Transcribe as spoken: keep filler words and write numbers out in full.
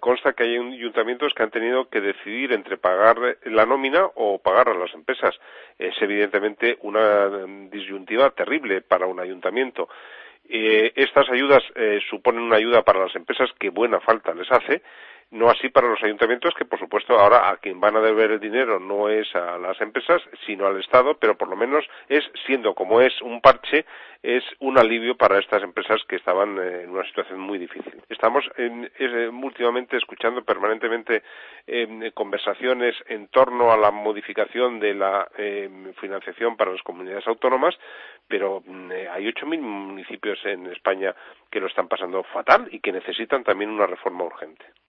consta que hay ayuntamientos que han tenido que decidir entre pagar la nómina o pagar a las empresas. Es evidentemente una disyuntiva terrible para un ayuntamiento. Eh, estas ayudas eh, suponen una ayuda para las empresas que buena falta les hace, no así para los ayuntamientos, que por supuesto ahora a quien van a deber el dinero no es a las empresas sino al Estado, pero por lo menos es, siendo como es un parche, es un alivio para estas empresas que estaban en una situación muy difícil. Estamos en, eh, últimamente escuchando permanentemente eh, conversaciones en torno a la modificación de la eh, financiación para las comunidades autónomas, pero eh, hay ocho mil municipios en España que lo están pasando fatal y que necesitan también una reforma urgente.